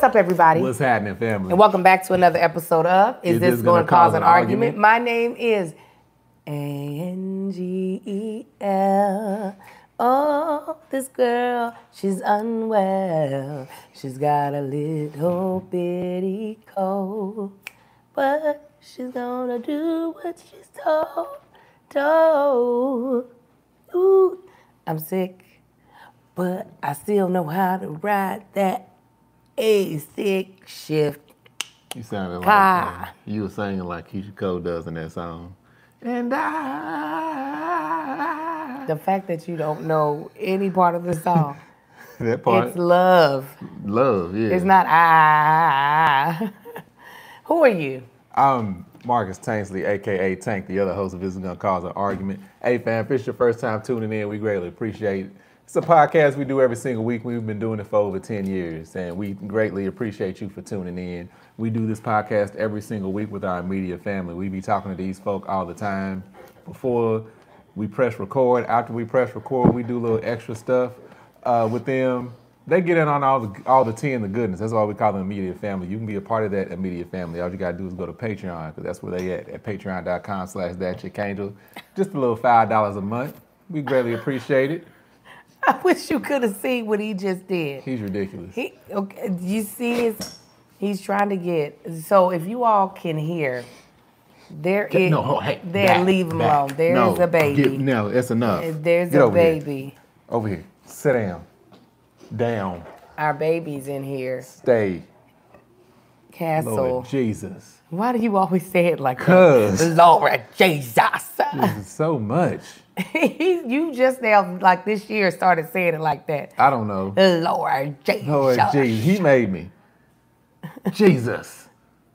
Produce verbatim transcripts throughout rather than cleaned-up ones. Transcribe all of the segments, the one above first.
What's up, everybody? What's happening, family? And welcome back to another episode of Is, Is This, this Going to Cause an Argument? argument? My name is A N G E L. Oh, this girl, she's unwell. She's got a little bitty cold. But she's gonna do what she's told. Told. Ooh, I'm sick. But I still know how to ride that A stick shift. You sounded like Ah. uh, you were singing like Keisha Cole does in that song. And I. The fact that you don't know any part of the song. That part. It's love. Love, yeah. It's not ah. Who are you? I'm Marcus Tanksley, a k a. Tank, the other host of This Is Gonna Cause an Argument. Hey, fam, if it's your first time tuning in, we greatly appreciate it. It's a podcast we do every single week. We've been doing it for over ten years, and we greatly appreciate you for tuning in. We do this podcast every single week with our immediate family. We be talking to these folk all the time. Before we press record, after we press record, we do a little extra stuff uh, with them. They get in on all the all the tea and the goodness. That's why we call them immediate family. You can be a part of that immediate family. All you gotta do is go to Patreon, because that's where they at, at patreon.com slash that chick angel. Just a little five dollars a month. We greatly appreciate it. I wish you could have seen what he just did. He's ridiculous. He, okay, you see his, he's trying to get, so if you all can hear, there is, no, hey, there, back, leave him back. alone. There's no, a baby. Get, no, that's enough. There's Get a over here. baby. Over here. Sit down. Down. Our baby's in here. Stay. Castle. Lord Jesus. Why do you always say it like Cause that? Lord Jesus. This is so much. You just now, like this year, started saying it like that. I don't know. Lord Jesus. Lord Jesus. He made me. Jesus.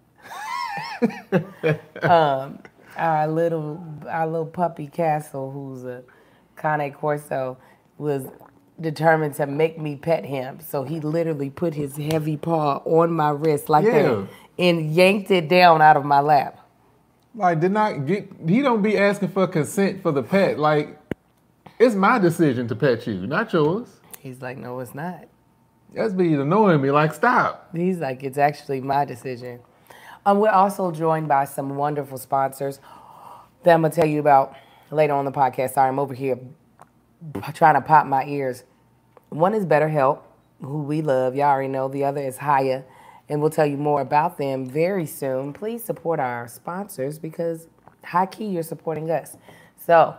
um, our little, our little puppy Castle, who's a Cane Corso, was determined to make me pet him. So he literally put his heavy paw on my wrist like Yeah. that and yanked it down out of my lap. Like, did not get, he don't be asking for consent for the pet. Like, it's my decision to pet you, not yours. He's like, no, it's not. That's be annoying me. Like, stop. He's like, it's actually my decision. Um, we're also joined by some wonderful sponsors that I'm going to tell you about later on the podcast. Sorry, I'm over here trying to pop my ears. One is BetterHelp, who we love. Y'all already know. The other is Haya, and we'll tell you more about them very soon. Please support our sponsors because high key, you're supporting us. So,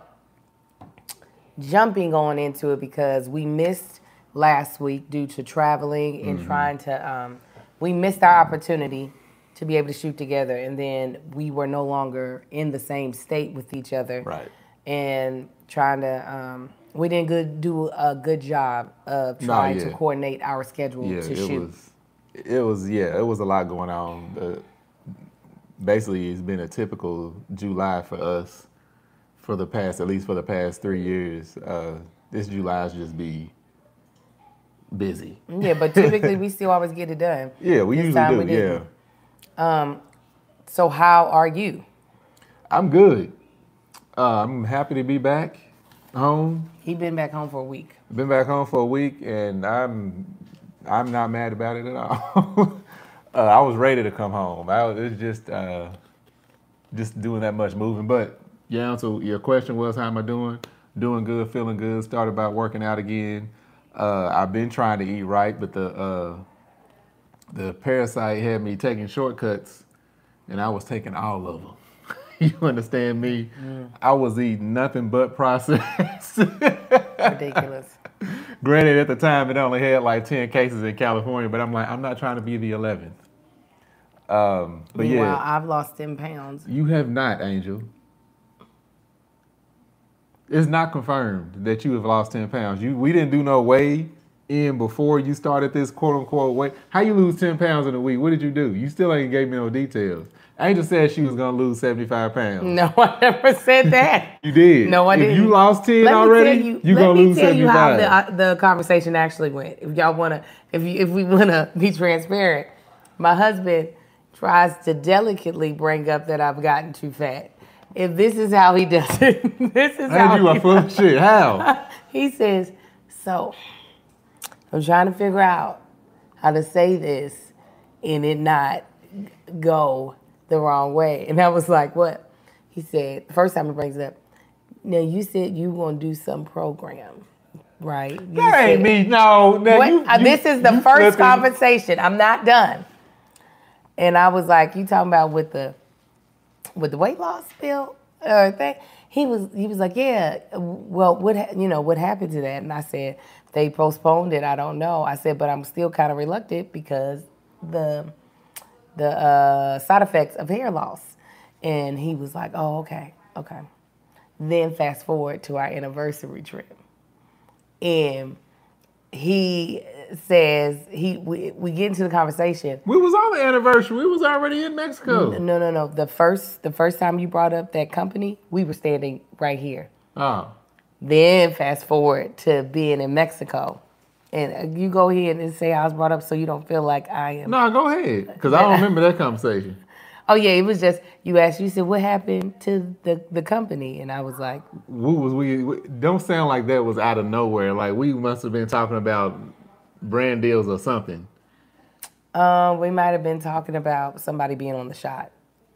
jumping on into it because we missed last week due to traveling and mm-hmm. trying to, um, we missed our opportunity to be able to shoot together, and then we were no longer in the same state with each other. Right. And trying to, um, we didn't good, do a good job of trying no, yeah. to coordinate our schedule yeah, to it shoot. Was, it was, yeah, it was a lot going on. Uh, basically, it's been a typical July for us for the past, at least for the past three years. Uh, this July's just be busy. Yeah, but typically we still always get it done. Yeah, we this usually time do, we didn't. yeah. Um, so how are you? I'm good. Uh, I'm happy to be back home. He been back home for a week. Been back home for a week, and I'm I'm not mad about it at all. uh, I was ready to come home. I was, it was just uh, just doing that much moving. But yeah, so your question was, how am I doing? Doing good, feeling good. Started about working out again. Uh, I've been trying to eat right, but the uh, the parasite had me taking shortcuts, and I was taking all of them. You understand me? Mm. I was eating nothing but processed. Ridiculous. Granted, at the time, it only had like ten cases in California, but I'm like, I'm not trying to be the eleventh. Um, but Meanwhile, yeah. I've lost ten pounds. You have not, Angel. It's not confirmed that you have lost ten pounds. You, we didn't do no weigh in before you started this quote unquote weight. How you lose ten pounds in a week? What did you do? You still ain't gave me no details. Angel said she was gonna lose seventy-five pounds. No, I never said that. You did. No, I if didn't. If you lost ten let already, you, you gonna lose seventy-five. Let me tell you how the, uh, the conversation actually went. If y'all wanna, if you, if we wanna be transparent, my husband tries to delicately bring up that I've gotten too fat. If this is how he does it, this is how you he are full of shit. How? He says, so I'm trying to figure out how to say this and it not go the wrong way. And I was like, what? He said, the first time he brings it up, now you said you want to do some program, right? You that said, ain't me. No. no what, you, uh, you, this is the you first flipping. conversation. I'm not done. And I was like, you talking about with the with the weight loss pill or thing? He was he was like, yeah. Well, what ha- you know what happened to that? And I said they postponed it. I don't know. I said, but I'm still kind of reluctant because the the uh, side effects of hair loss. And he was like, oh, okay, okay. Then fast forward to our anniversary trip, and he says he we, we get into the conversation. We was on the anniversary. We was already in Mexico. No, no, no. The first the first time you brought up that company, we were standing right here. Oh. Then fast forward to being in Mexico. And you go ahead and say I was brought up so you don't feel like I am. No, go ahead. Because I don't remember that conversation. Oh, yeah, it was just, you asked, you said, what happened to the, the company? And I was like. What was we, we? Don't sound like that was out of nowhere. Like we must have been talking about brand deals or something. Um, we might have been talking about somebody being on the shot.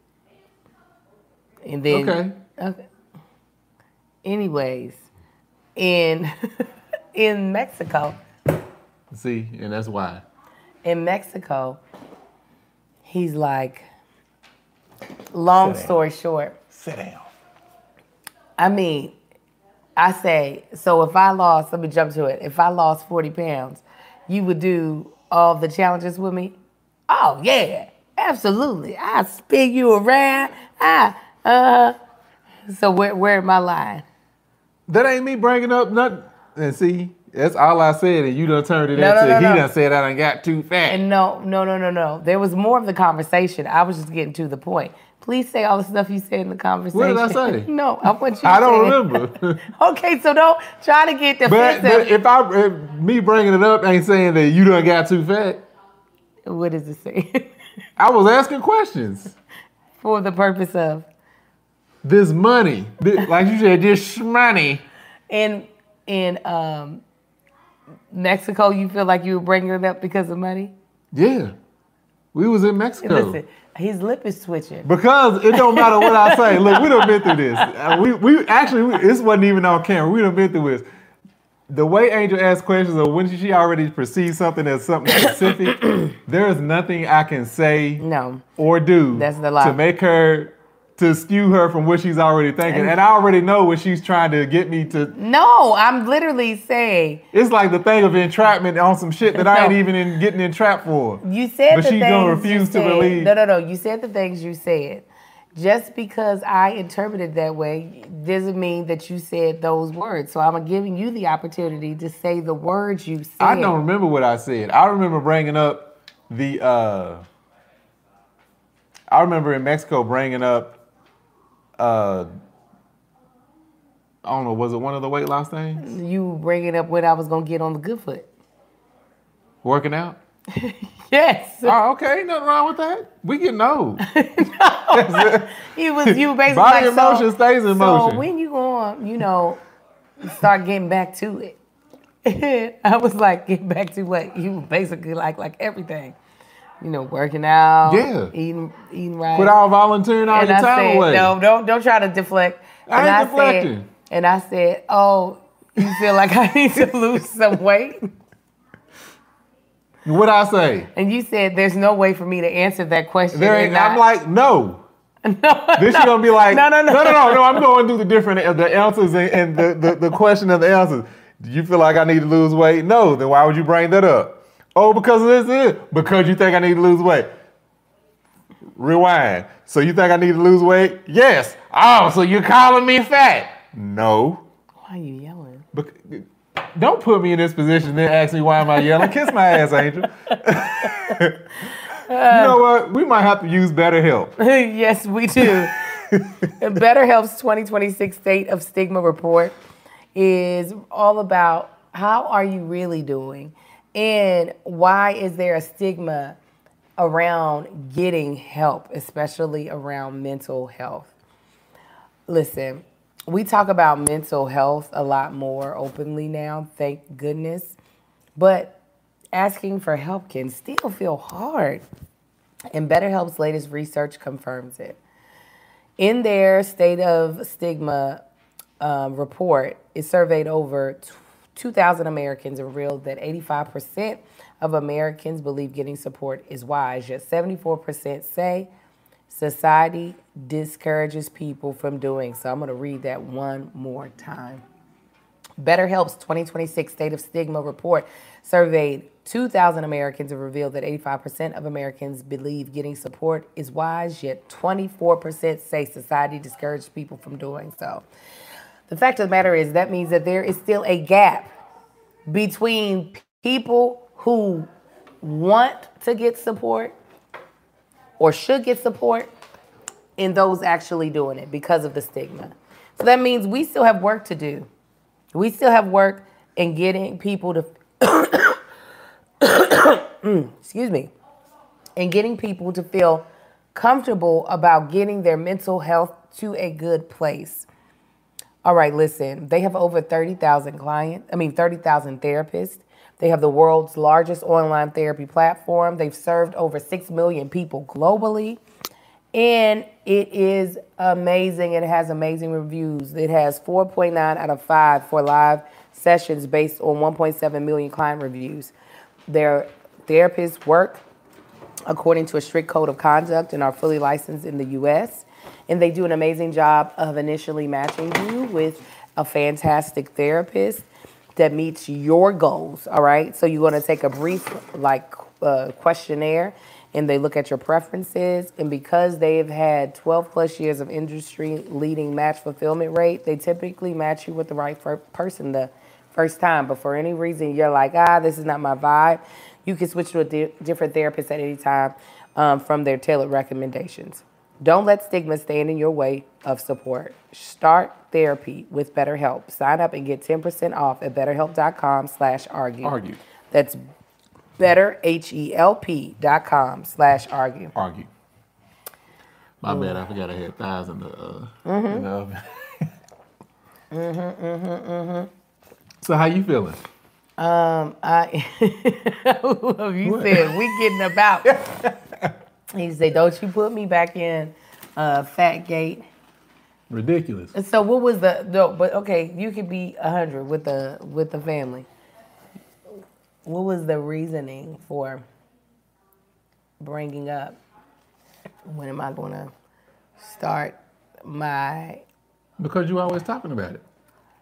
And then. Okay. Okay. Anyways, in in Mexico. See, and that's why. In Mexico, he's like, long story short. Sit down. I mean, I say, so if I lost, let me jump to it. If I lost forty pounds, you would do all the challenges with me? Oh, yeah, absolutely. I spin you around. I, uh, so where, where am I lying? That ain't me bringing up nothing. And see, that's all I said, and you done turned it No, into, no, no, he no. done said I done got too fat. And no, no, no, no, no. There was more of the conversation. I was just getting to the point. Please say all the stuff you said in the conversation. What did I say? No, I want you to I don't say remember. Okay, so don't try to get But, defensive. but if I, if me bringing it up ain't saying that you done got too fat. What does it say? I was asking questions. For the purpose of? This money, this, like you said, this money. In in um, Mexico, you feel like you were bringing it up because of money? Yeah, we was in Mexico. Listen, his lip is twitching. Because it don't matter what I say. Look, we done been through this. Uh, we we actually we, this wasn't even on camera. We done been through this. The way Angel asks questions, or when she already perceives something as something specific, there is nothing I can say No. or do That's the lie. to make her, to skew her from what she's already thinking. And I already know what she's trying to get me to. No, I'm literally saying. It's like the thing of entrapment on some shit that I ain't No. even in, getting entrapped for. You said But the she's things gonna you refuse to said. believe. No, no, no. You said the things you said. Just because I interpreted that way doesn't mean that you said those words. So I'm giving you the opportunity to say the words you said. I don't remember what I said. I remember bringing up the, uh, I remember in Mexico bringing up, uh, I don't know, was it one of the weight loss things? You bringing up what I was going to get on the good foot. Working out? Yes. Oh, okay. Ain't nothing wrong with that. We getting old. You was you basically Body like, in motion so, stays in so motion. when you going, you know, start getting back to it. I was like, get back to what you basically like, like everything. You know, working out, Yeah. eating, eating right. Quit all volunteering all and your I time said, away. no, don't don't try to deflect. I and ain't I deflecting. Said, and I said, oh, you feel like I need to lose some weight? What I say? And you said, there's no way for me to answer that question. There ain't, and I'm not- like, no. no, Then no. she gonna be like, no, no, no, no, no, no, no. I'm going through the different the answers and, and the, the the question of the answers. Do you feel like I need to lose weight? No. Then why would you bring that up? Oh, because of this, this. Because you think I need to lose weight. Rewind. So you think I need to lose weight? Yes. Oh, so you're calling me fat? No. Why are you yelling? Bec- Don't put me in this position and then ask me why am I yelling. Kiss my ass, Angel. You know what? We might have to use BetterHelp. Yes, we do. BetterHelp's twenty twenty-six State of Stigma report is all about how are you really doing and why is there a stigma around getting help, especially around mental health. Listen, we talk about mental health a lot more openly now, thank goodness, but asking for help can still feel hard. And BetterHelp's latest research confirms it. In their State of Stigma um, report, it surveyed over two thousand Americans and revealed that eighty-five percent of Americans believe getting support is wise, yet seventy-four percent say society discourages people from doing so. I'm going to read that one more time. BetterHelp's twenty twenty-six State of Stigma report surveyed two thousand Americans and revealed that eighty-five percent of Americans believe getting support is wise, yet twenty-four percent say society discourages people from doing so. The fact of the matter is that means that there is still a gap between people who want to get support or should get support and those actually doing it because of the stigma. So that means we still have work to do. We still have work in getting people to, excuse me, and getting people to feel comfortable about getting their mental health to a good place. All right, listen, they have over thirty thousand clients, I mean, thirty thousand therapists. They have the world's largest online therapy platform. They've served over six million people globally. And it is amazing. It has amazing reviews. It has four point nine out of five for live sessions based on one point seven million client reviews. Their therapists work according to a strict code of conduct and are fully licensed in the U S And they do an amazing job of initially matching you with a fantastic therapist that meets your goals, all right? So you're gonna take a brief like uh, questionnaire and they look at your preferences. And because they've had twelve plus years of industry leading match fulfillment rate, they typically match you with the right person the first time. But for any reason you're like, ah, this is not my vibe, you can switch to a di- different therapist at any time um, from their tailored recommendations. Don't let stigma stand in your way of support. Start therapy with BetterHelp. Sign up and get ten percent off at betterhelp.com slash argue. Argue. That's better, H E L P dot com slash argue. Argue. My bad, I forgot I had thighs in the, uh, mm-hmm. in the oven. mm-hmm, mm-hmm, mm-hmm. So how you feeling? Um, I, you what? Said we getting about. He said, don't you put me back in uh, fat gate. Ridiculous. And so what was the, no, but okay, you could be one hundred with the with the family. What was the reasoning for bringing up, when am I going to start my... Because you always talking about it.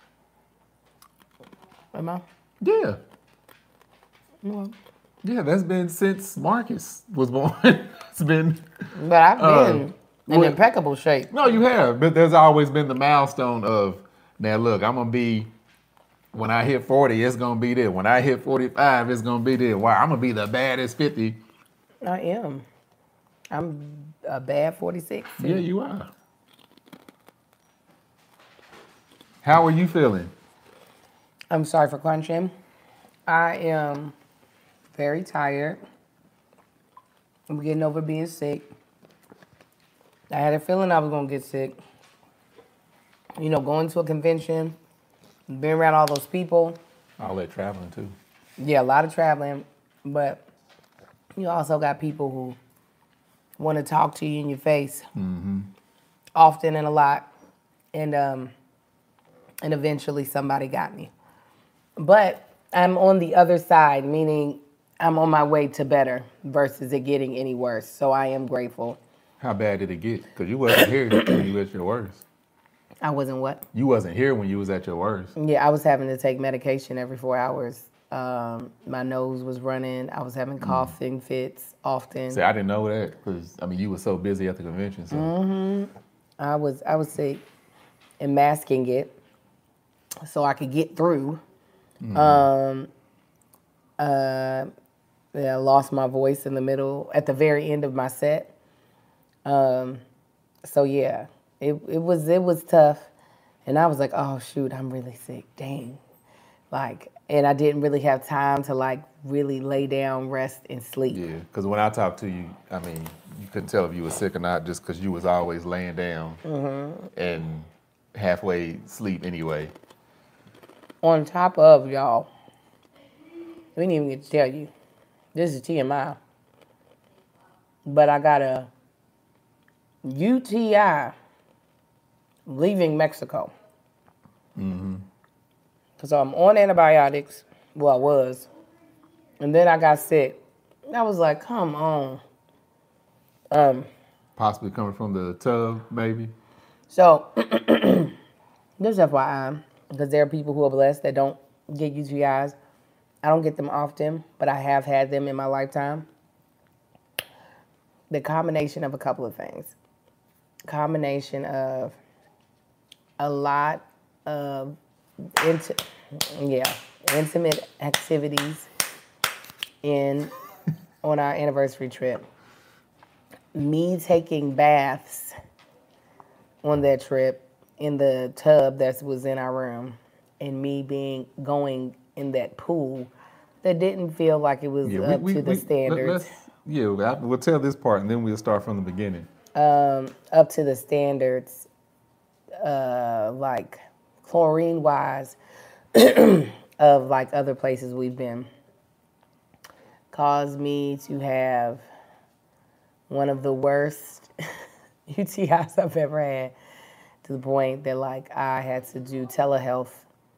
Am I? Yeah. Mm-hmm. Yeah, that's been since Marcus was born. It's been... But I've been uh, in well, impeccable shape. No, you have. But there's always been the milestone of, now look, I'm going to be... When I hit forty, it's going to be there. When I hit forty-five, it's going to be there. Wow, I'm going to be the baddest fifty. I am. I'm a bad forty-six. Too. Yeah, you are. How are you feeling? I'm sorry for crunching. I am very tired. I'm getting over being sick. I had a feeling I was going to get sick. You know, going to a convention, being around all those people. All that traveling, too. Yeah, a lot of traveling. But you also got people who want to talk to you in your face. Mm-hmm. Often and a lot. And, um, and eventually somebody got me. But I'm on the other side, meaning I'm on my way to better versus it getting any worse. So I am grateful. How bad did it get? Because you wasn't here when you was at your worst. I wasn't what? You wasn't here when you was at your worst. Yeah, I was having to take medication every four hours. Um, my nose was running. I was having coughing mm. fits often. See, I didn't know that because, I mean, you were so busy at the convention. So. Mm-hmm. I was, I was sick and masking it so I could get through. Mm-hmm. Um, uh, yeah, I lost my voice in the middle, at the very end of my set. Um, so yeah, it it was it was tough, and I was like, oh shoot, I'm really sick, dang, like, and I didn't really have time to like really lay down, rest, and sleep. Yeah, because when I talked to you, I mean, you couldn't tell if you were sick or not just because you was always laying down mm-hmm. and halfway sleep anyway. On top of, y'all, we didn't even get to tell you, this is T M I. but I got a U T I leaving Mexico. Mm-hmm. So I'm on antibiotics. Well, I was. And then I got sick. I was like, come on. Um, Possibly coming from the tub, maybe. So, just F Y I, because there are people who are blessed that don't get U T Is. I don't get them often, but I have had them in my lifetime. The combination of a couple of things. Combination of a lot of int- yeah, intimate activities in on our anniversary trip. Me taking baths on that trip in the tub that was in our room, and me being going in that pool that didn't feel like it was Yeah, up we, to we, the we, standards. Let, yeah, we'll tell this part and then we'll start from the beginning. Um, up to the standards, uh, like chlorine wise, of like other places we've been, caused me to have one of the worst U T Is I've ever had, to the point that like I had to do telehealth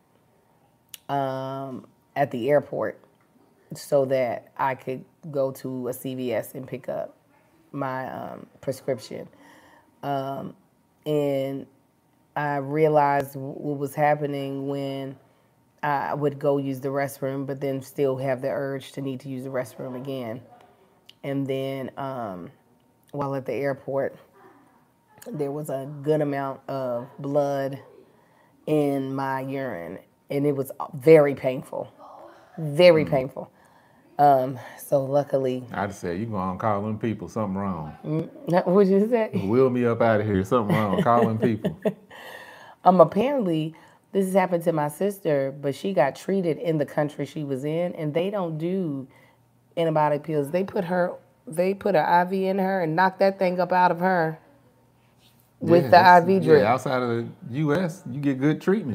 um, at the airport so that I could go to a C V S and pick up my um, prescription. Um, and I realized what was happening when I would go use the restroom, but then still have the urge to need to use the restroom again. And then um, while at the airport, there was a good amount of blood in my urine, and it was very painful, very mm. painful. Um, so luckily, I just said, you go on call them people, something wrong. Mm, what'd you say? Wheel me up out of here, something wrong. Call them people. Um, apparently, this has happened to my sister, but she got treated in the country she was in, and they don't do antibiotic pills. They put her, they put an I V in her and knocked that thing up out of her with yeah, the I V drip. Yeah, outside of the U S, you get good treatment.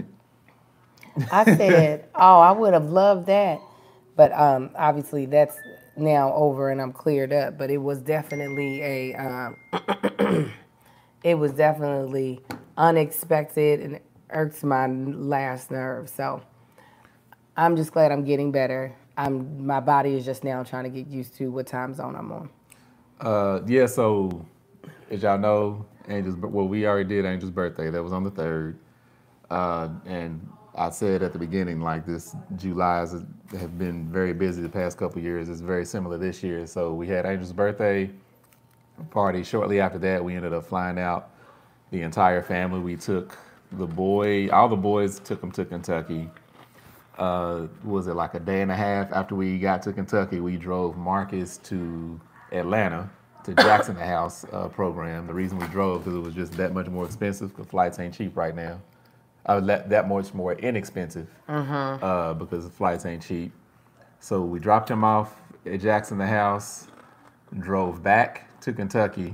I said, oh, I would have loved that. But um, obviously that's now over and I'm cleared up. But it was definitely a, um, it was definitely unexpected and irks my last nerve. So I'm just glad I'm getting better. I'm my body is just now trying to get used to what time zone I'm on. Uh, yeah. So as y'all know, Angel's well, we already did Angel's birthday. That was on the third, uh, and I said at the beginning, like this July's have been very busy the past couple of years. It's very similar this year. So we had Angel's birthday party. Shortly after that, we ended up flying out the entire family. We took the boy, all the boys took them to Kentucky. Uh, was it like a day and a half after we got to Kentucky, we drove Marcus to Atlanta to Jackson the House uh, program. The reason we drove because it was just that much more expensive because flights ain't cheap right now. Uh, that, that much more inexpensive mm-hmm. uh, because the flights ain't cheap. So we dropped him off at Jackson the House, drove back to Kentucky.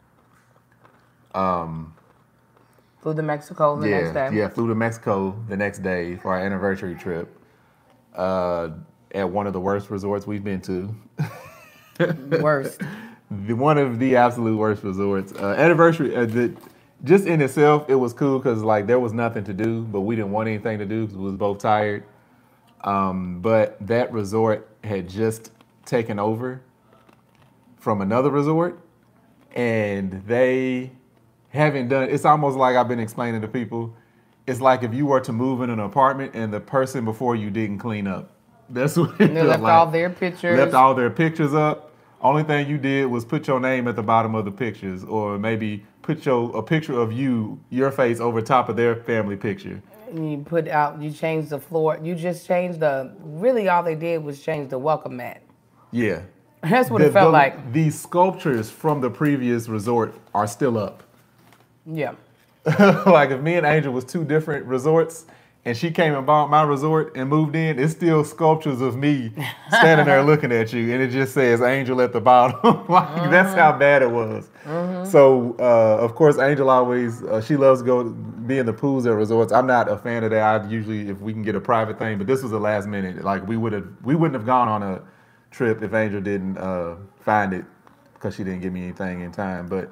Um, flew to Mexico the yeah, next day. Yeah, flew to Mexico the next day for our anniversary trip uh, at one of the worst resorts we've been to. Worst. the, one of the absolute worst resorts. Uh, anniversary, uh, the, just in itself, it was cool because like there was nothing to do, but we didn't want anything to do because we was both tired. Um, but that resort had just taken over from another resort, and they haven't done. It's almost like I've been explaining to people. It's like if you were to move in an apartment and the person before you didn't clean up. That's what it they left like. all their pictures. Left all their pictures up. Only thing you did was put your name at the bottom of the pictures, or maybe put your a picture of you, your face, over top of their family picture. And you put out, you changed the floor. You just changed the. Really, all they did was change the welcome mat. Yeah, that's what the, it felt the, like. The sculptures from the previous resort are still up. Yeah. Like if me and Angel was two different resorts, and she came and bought my resort and moved in, it's still sculptures of me standing there looking at you, and it just says Angel at the bottom. Like mm-hmm. That's how bad it was. Mm-hmm. So, uh, of course, Angel always, uh, she loves to go be in the pools at resorts. I'm not a fan of that. I usually, if we can get a private thing, but this was the last minute. Like we would have, we wouldn't have gone on a trip if Angel didn't uh, find it because she didn't give me anything in time. But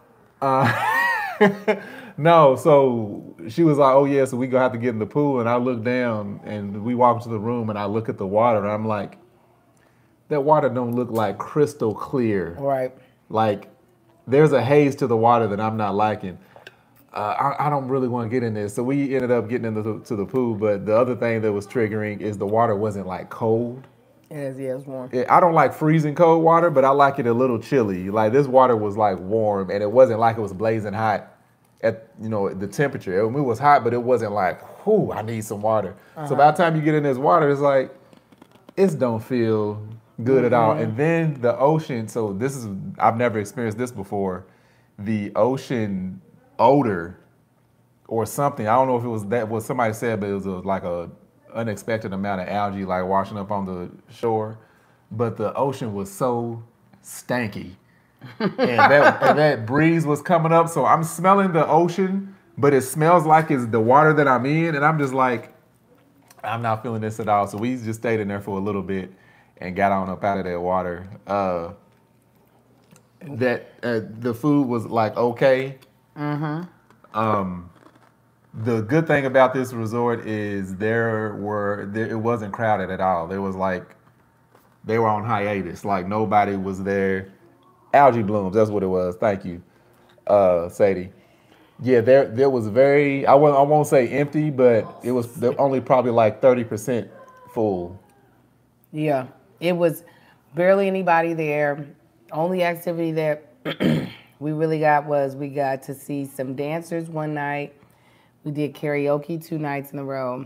uh, no, so she was like, oh yeah, so we gonna have to get in the pool. And I look down and we walk into the room and I look at the water and I'm like, that water don't look like crystal clear. Right. Like there's a haze to the water that I'm not liking. Uh, I, I don't really want to get in this. So we ended up getting into the, to the pool. But the other thing that was triggering is the water wasn't like cold. Yes, yeah, it's warm. It, I don't like freezing cold water, but I like it a little chilly. Like this water was like warm, and it wasn't like it was blazing hot at, you know, the temperature. It, it was hot, but it wasn't like, whoo, I need some water. Uh-huh. So by the time you get in this water, it's like, it don't feel good mm-hmm. at all. And then the ocean, so this is, I've never experienced this before. The ocean odor or something, I don't know if it was that, what somebody said, but it was a, like a unexpected amount of algae like washing up on the shore. But the ocean was so stanky. and, that, and that breeze was coming up, so I'm smelling the ocean, but it smells like it's the water that I'm in, and I'm just like, I'm not feeling this at all. So we just stayed in there for a little bit and got on up out of that water. Uh, that uh, the food was like okay. Mm-hmm. Um, the good thing about this resort is there were there, it wasn't crowded at all. There was like they were on hiatus. Like nobody was there. Algae blooms. That's what it was. Thank you, uh, Sadie. Yeah, there there was very, I won't, I won't say empty, but it was only probably like thirty percent full. Yeah, it was barely anybody there. Only activity that we really got was we got to see some dancers one night. We did karaoke two nights in a row.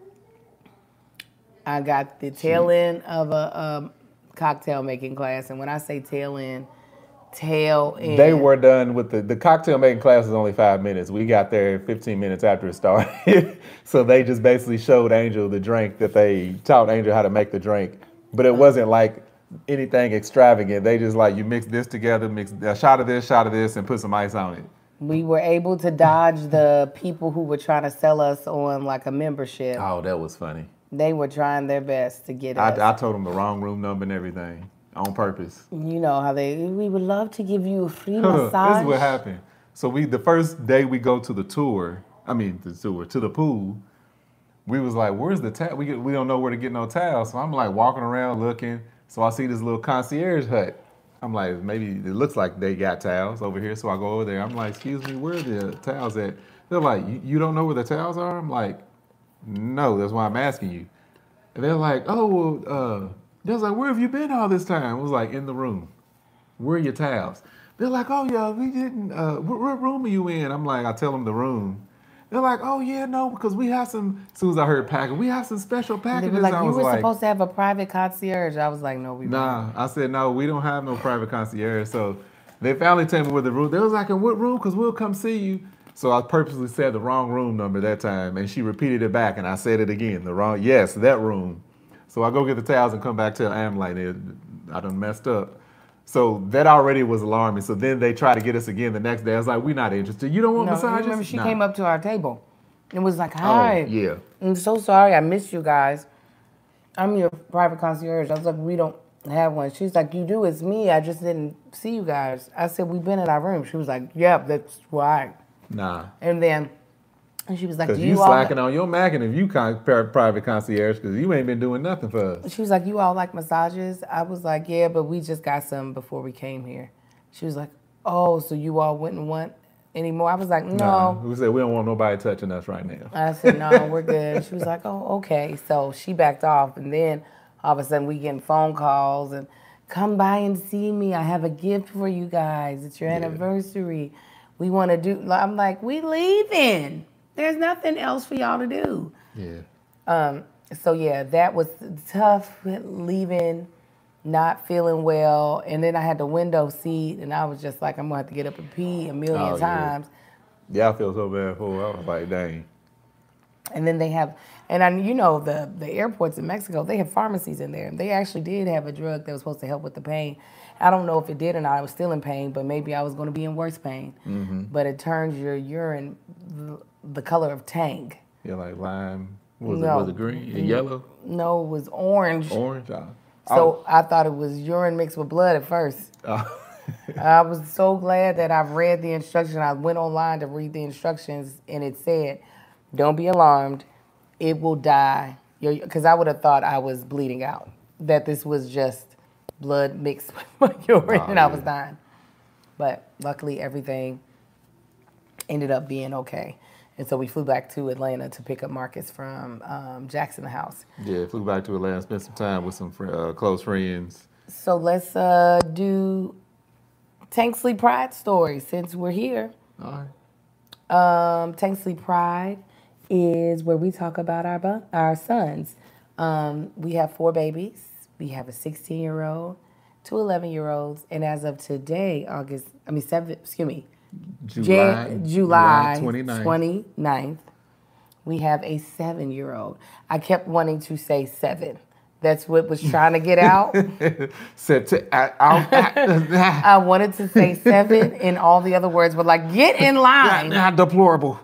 I got the tail end of a, a cocktail making class, and when I say tail end, tail end. They were done with the, the cocktail making class is only five minutes. We got there fifteen minutes after it started. So they just basically showed Angel the drink that they taught Angel how to make the drink. But it wasn't like anything extravagant. They just like, you mix this together, mix a shot of this, shot of this, and put some ice on it. We were able to dodge the people who were trying to sell us on like a membership. Oh, that was funny. They were trying their best to get us. I, I told them the wrong room number and everything. On purpose. You know how they, we would love to give you a free massage. This is what happened. So we, the first day we go to the tour, I mean the tour, to the pool, we was like, where's the towel? We, get, we don't know where to get no towels. So I'm like walking around looking. So I see this little concierge hut. I'm like, maybe it looks like they got towels over here. So I go over there. I'm like, excuse me, where are the towels at? They're like, you, you don't know where the towels are? I'm like, no, that's why I'm asking you. And they're like, oh, well, uh, they was like, where have you been all this time? I was like, in the room. Where are your towels? They're like, oh, yeah, we didn't, uh, what, what room are you in? I'm like, I tell them the room. They're like, oh, yeah, no, because we have some, as soon as I heard packing, we have some special packages. They were like, I you was were like, supposed to have a private concierge. I was like, no, we Nah, don't. I said, no, we don't have no private concierge. So they finally told me where the room, they was like, in what room? Because we'll come see you. So I purposely said the wrong room number that time, and she repeated it back, and I said it again, the wrong, yes, that room. So I go get the towels and come back to Am like, I done messed up. So that already was alarming. So then they try to get us again the next day. I was like, we're not interested. You don't want No, massages? remember she Nah. came up to our table and was like, hi. Oh, yeah. I'm so sorry. I missed you guys. I'm your private concierge. I was like, we don't have one. She's like, you do. It's me. I just didn't see you guys. I said, we've been in our room. She was like, yep, that's why. Nah. And then and she was like, do Because you, you all slacking like, on your Mac and if you con- private concierge because you ain't been doing nothing for us. she was like, you all like massages? I was like, yeah, but we just got some before we came here. She was like, oh, so you all wouldn't want any more? I was like, no. Nah, we said we don't want nobody touching us right now. I said, no, we're good. She was like, oh, okay. So she backed off, and then all of a sudden we getting phone calls and come by and see me. I have a gift for you guys. It's your Yeah. anniversary. We want to do, I'm like, we leaving. There's nothing else for y'all to do. Yeah. Um. So yeah, that was tough, leaving, not feeling well. And then I had the window seat, and I was just like, I'm going to have to get up and pee a million Oh, yeah. times. Yeah, I feel so bad for her. I was like, dang. And then they have, and I, you know, the, the airports in Mexico, they have pharmacies in there. They actually did have a drug that was supposed to help with the pain. I don't know if it did or not. I was still in pain, but maybe I was going to be in worse pain. Mm-hmm. But it turns your urine the, the color of Tang. Yeah, like lime. Was No. it was it green and yellow? No, it was orange. Orange? Oh. So I thought it was urine mixed with blood at first. Oh. I was so glad that I've read the instructions. I went online to read the instructions, and it said, "Don't be alarmed. It will die." Because I would have thought I was bleeding out, that this was just blood mixed with my urine, Oh, and I was yeah. dying. But luckily, everything ended up being okay. And so we flew back to Atlanta to pick up Marcus from um, Jackson House. Yeah, flew back to Atlanta, spent some time with some fr- uh, close friends. So let's uh, do Tanksley Pride story since we're here. All right. Um, Tanksley Pride is where we talk about our bu- our sons. Um, we have four babies. We have a sixteen-year-old, two eleven-year-olds, and as of today, August, I mean, seven, excuse me, July, Jan- July twenty-ninth. twenty-ninth, we have a seven-year-old. I kept wanting to say seven. That's what was trying to get out. Said to, I, I, I wanted to say seven, and all the other words were like, get in line. Not deplorable.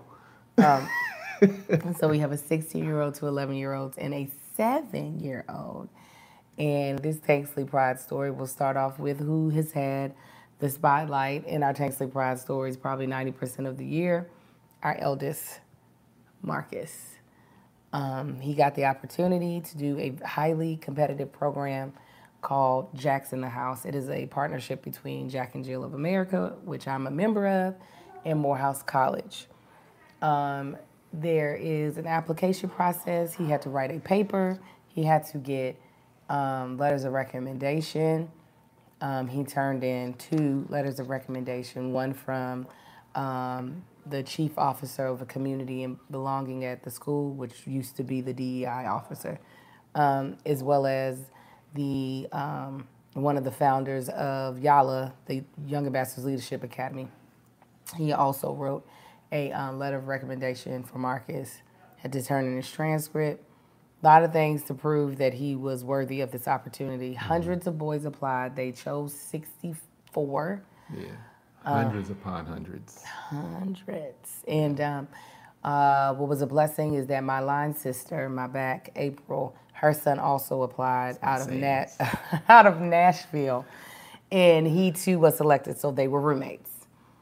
So we have a sixteen-year-old, two eleven-year-olds, and a seven-year-old. And this Tanksley Pride story will start off with who has had the spotlight in our Tanksley Pride stories probably ninety percent of the year, our eldest, Marcus. Um, he got the opportunity to do a highly competitive program called Jack's in the House. It is a partnership between Jack and Jill of America, which I'm a member of, and Morehouse College. Um, there is an application process. He had to write a paper. He had to get um, letters of recommendation. Um, he turned in two letters of recommendation, one from um, the chief officer of a community and belonging at the school, which used to be the D E I officer, um, as well as the um, one of the founders of YALA, the Young Ambassadors Leadership Academy. He also wrote a um, letter of recommendation for Marcus, had to turn in his transcript. A lot of things to prove that he was worthy of this opportunity. Hundreds of boys applied. They chose sixty-four. Yeah, hundreds upon hundreds. Hundreds. And um, uh, what was a blessing is that my line sister, my back, April, her son also applied out of, Nat- out of Nashville. And he too was selected, so they were roommates.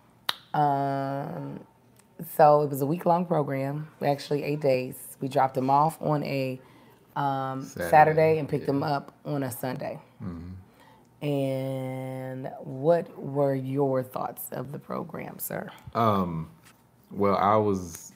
Um, so it was a week-long program, actually eight days. We dropped them off on a um, Saturday, Saturday and picked yeah. them up on a Sunday. Mm-hmm. And what were your thoughts of the program, sir? Um, well, I was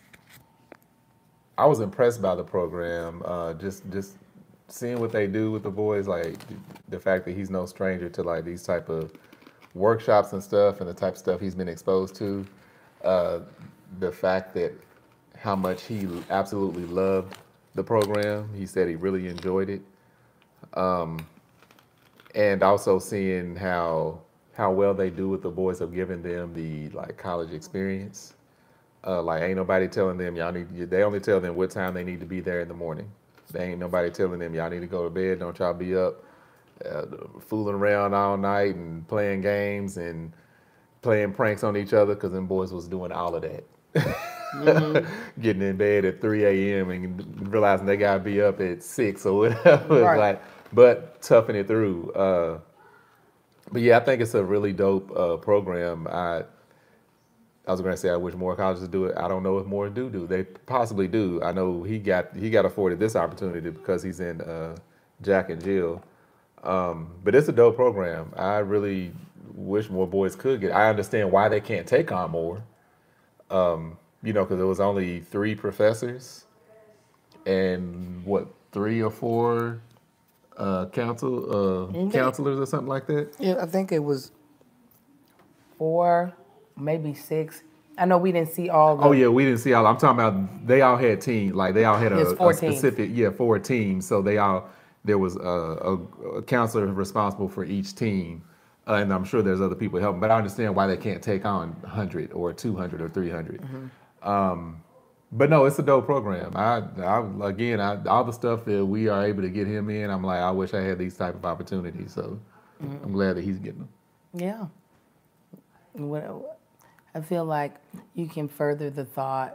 I was impressed by the program. Uh, just just seeing what they do with the boys, like the fact that he's no stranger to like these type of workshops and stuff, and the type of stuff he's been exposed to. Uh, the fact that how much he absolutely loved the program. He said he really enjoyed it. Um, and also seeing how how well they do with the boys of giving them the like college experience. Uh, like ain't nobody telling them y'all need. They only tell them what time they need to be there in the morning. They ain't nobody telling them y'all need to go to bed. Don't y'all be up uh, fooling around all night and playing games and playing pranks on each other, because them boys was doing all of that. Mm-hmm. Getting in bed at three a.m. and realizing they gotta be up at six or whatever. Right. Like, but toughing it through. Uh, but yeah, I think it's a really dope uh, program. I I was gonna say I wish more colleges do it. I don't know if more do do. They possibly do. I know he got he got afforded this opportunity because he's in uh, Jack and Jill. Um, but it's a dope program. I really wish more boys could get. I understand why they can't take on more. Um, you know, because there was only three professors and what three or four uh, counsel uh, mm-hmm. counselors or something like that. Yeah, I think it was four, maybe six. I know we didn't see all. The, oh yeah, we didn't see all. I'm talking about they all had teams. Like they all had a, a specific yeah four teams. So they all there was a, a, a counselor responsible for each team. Uh, and I'm sure there's other people helping, but I understand why they can't take on one hundred or two hundred or three hundred. Mm-hmm. Um, but no, it's a dope program. I, I again, I, all the stuff that we are able to get him in, I'm like, I wish I had these type of opportunities. So mm-hmm. I'm glad that he's getting them. Yeah. Well, I feel like you can further the thought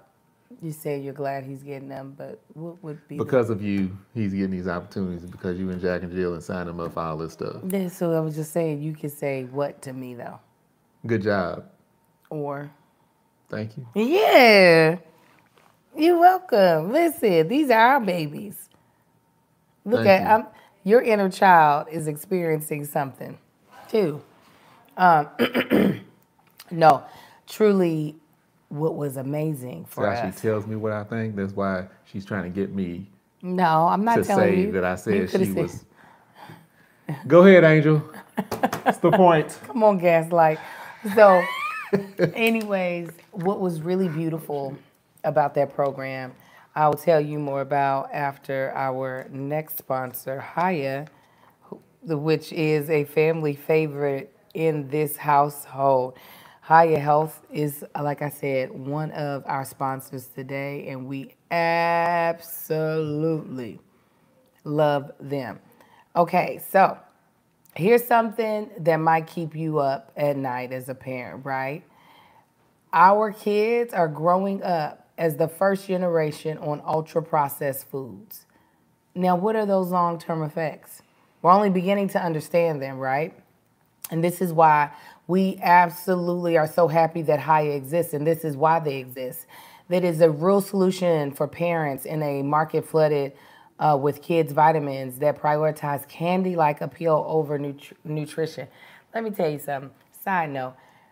You say you're glad he's getting them, but what would be Because of you, he's getting these opportunities because you and Jack and Jill and signed him up for all this stuff. the... Yeah, so I was just saying, you could say what to me, though? Good job. Or... Thank you. Yeah. You're welcome. Listen, these are our babies. Look Thank at you. I'm, your inner child is experiencing something, too. Um, no, truly, what was amazing for So how us. she tells me what I think. That's why she's trying to get me No, I'm not to telling say you that I You said coulda she said- was. Go ahead, Angel. That's the point. Come on, Gaslight. So, anyways, what was really beautiful about that program, I will tell you more about after our next sponsor, Haya, who- the- which is a family favorite in this household. Haya Health is, like I said, one of our sponsors today, and we absolutely love them. Okay, so here's something that might keep you up at night as a parent, right? Our kids are growing up as the first generation on ultra processed foods. Now, what are those long term effects? We're only beginning to understand them, right? And this is why we absolutely are so happy that Haya exists, and this is why they exist. That is a real solution for parents in a market flooded uh, with kids' vitamins that prioritize candy-like appeal over nut- nutrition. Let me tell you something. Side note,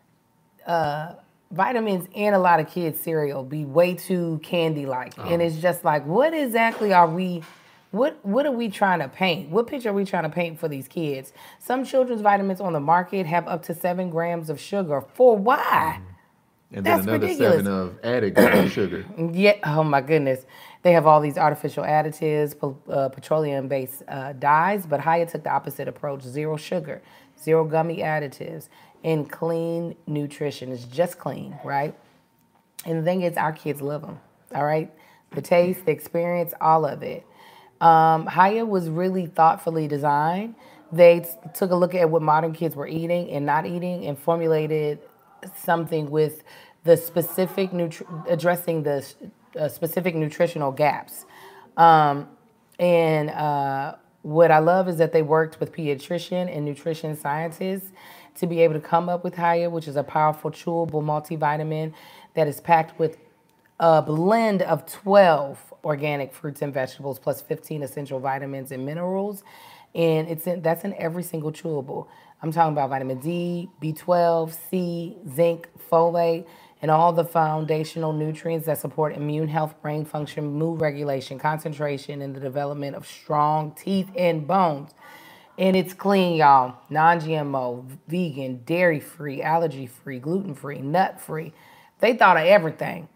vitamins in a lot of kids' cereal be way too candy-like, oh. And it's just like, what exactly are we? What what are we trying to paint? What picture are we trying to paint for these kids? Some children's vitamins on the market have up to seven grams of sugar. For why? And That's then another ridiculous. seven of added grams of sugar. Yeah. Oh my goodness. They have all these artificial additives, uh, petroleum-based uh, dyes, but Haya took the opposite approach: zero sugar, zero gummy additives, and clean nutrition. It's just clean, right? And the thing is, our kids love them. All right, the taste, the experience, all of it. Um, Haya was really thoughtfully designed. They t- took a look at what modern kids were eating and not eating and formulated something with the specific, nutri- addressing the uh, specific nutritional gaps. Um, and uh, what I love is that they worked with pediatrician and nutrition scientists to be able to come up with Haya, which is a powerful, chewable multivitamin that is packed with a blend of twelve organic fruits and vegetables plus fifteen essential vitamins and minerals. And it's in, that's in every single chewable. I'm talking about vitamin D, B twelve, C, zinc, folate, and all the foundational nutrients that support immune health, brain function, mood regulation, concentration, and the development of strong teeth and bones. And it's clean, y'all. Non-G M O, vegan, dairy-free, allergy-free, gluten-free, nut-free. They thought of everything.